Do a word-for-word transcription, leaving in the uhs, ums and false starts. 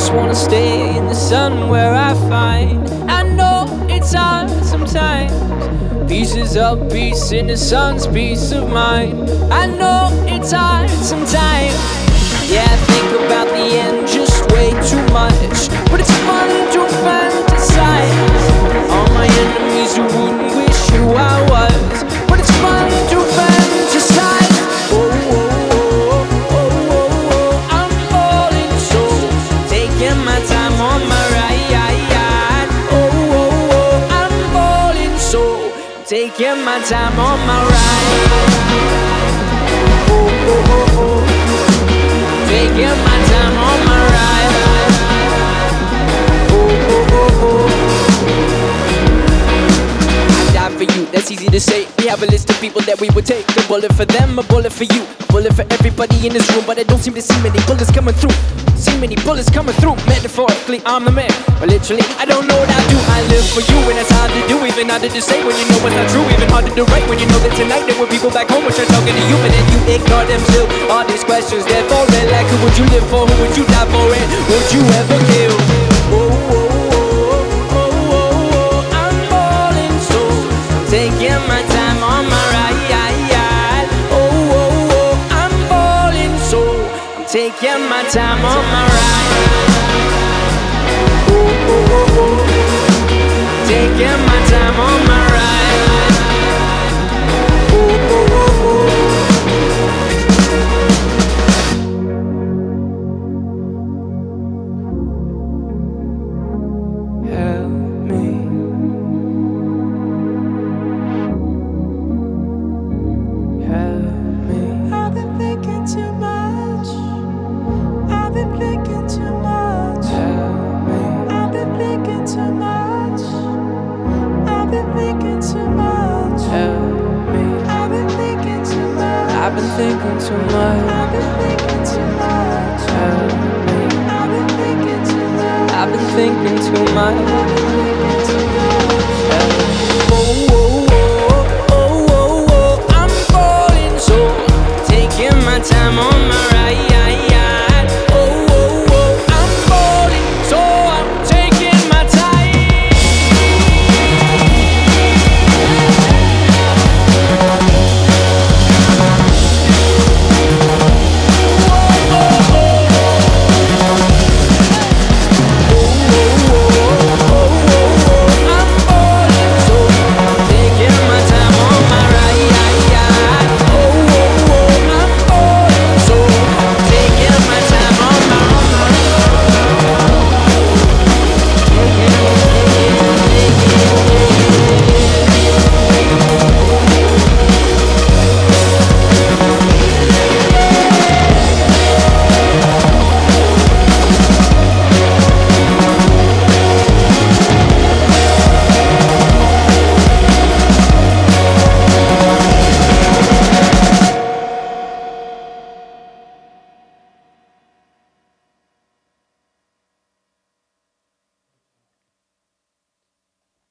just wanna stay in the sun where I find. I know it's hard sometimes. Pieces of peace in the sun's peace of mind. I know it's hard sometimes. Yeah, I think about the end just way too much, but it's fun to fantasize. All my enemies who wouldn't wish who I was, but it's fun to fantasize. Oh, oh, oh, oh, oh, oh, I'm falling so, taking my time on my ride. Oh, oh, oh, I'm falling so, taking my time on my ride. Oh, oh, oh, oh, taking my time on my ride. Oh, oh, oh, oh. I die for you, that's easy to say. We have a list of people that we would take. A bullet for them, a bullet for you, a bullet for everybody in this room. But I don't seem to see many bullets coming through. See many bullets coming through. Metaphorically, I'm the man, but literally, I don't know what I do. I live for you, and that's hard to do. Even harder to say when you know it's not true. Even harder to write when you know that tonight there were people back home which are talking to you, but then you ignore them still. All these questions, they're foreign. Like who would you live for? Who would you die for? And would you ever kill? Oh, oh, oh, oh, oh, oh, I'm falling so, I'm taking my time on my ride. Oh, oh, oh, I'm falling so, I'm taking my time on my ride. Oh, oh, oh, oh, taking my time on my ride. Oh, oh, oh, oh. Help me. Help me. I've been thinking too much. I've been thinking too much. Help me. I've been thinking too much. I've been thinking too much. Help me. I've been thinking too much. I've been thinking too much. I've been thinking too much. Help me. I've been thinking too much. I've been thinking too much.